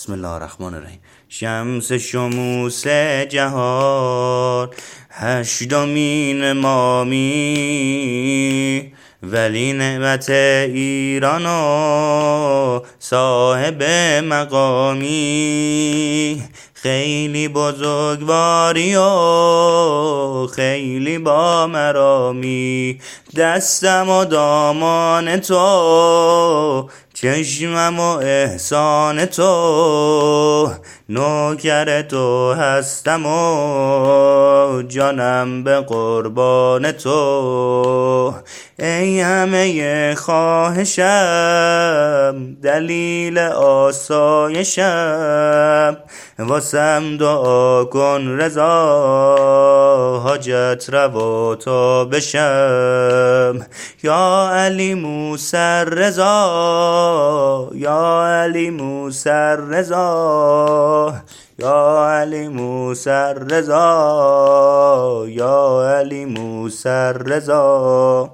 بسم الله الرحمن الرحیم. شمس شموس جهان، هشتمین امامی، ولی نعمت ایران و صاحب مقامی. خیلی بزرگواری و خیلی با مرامی، دستم و دامان تو، چشمم و احسان تو، نوکر تو هستم و جانم به قربان تو. ای همه خواهشم، دلیل آسایشم، واسم دعا کن رضا، حاجت روا تا بشم. یا علی موسی رضا، یا علی موسی رضا، یا علی موسی رضا، یا علی موسی رضا.